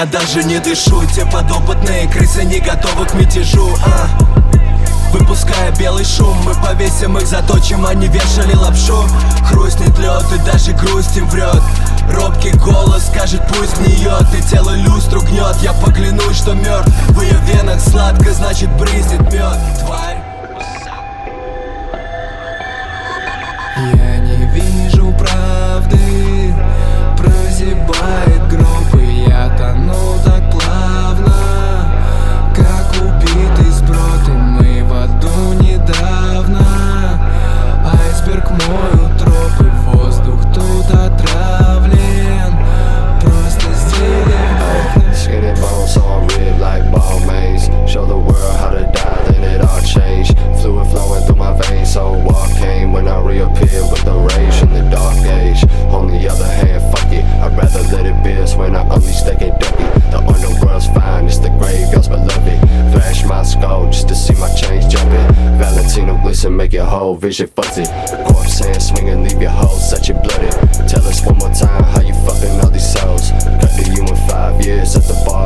я даже не дышу. Те подопытные крысы не готовы к мятежу. Выпуская белый шум, мы повесим их, заточим, они вешали лапшу. Хрустнет лед и даже грусть им врет. Робкий голос скажет, пусть гниет, и тело люстру гнет. Я поклянусь, что мертв, в ее венах сладко, значит брызнет мед. Тварь. Я не вижу правды, прозябает гроб, и я тону так плавно, как убитый сброд. И мы в аду недавно. Айсберг мой утроп, и воздух тут отравлен. Просто сделай skinny bones on rib like Balmains. Show the world how to die, then it all changed. Fluid flowing through my veins, so what came when I reappeared with the rage from the dark age. On the other hand, fuck it, I'd rather let it pierce when I unleash that Kentucky. The underworld's fine, it's the graveyard's beloved. Flash my skull just to see my chains jumping. Valentino glisten, make your whole vision fuzzy. Corpse hand swinging, leave your whole such a blooded. Tell us one more time how you fucking all these souls. Cut to you in 5 years at the bar.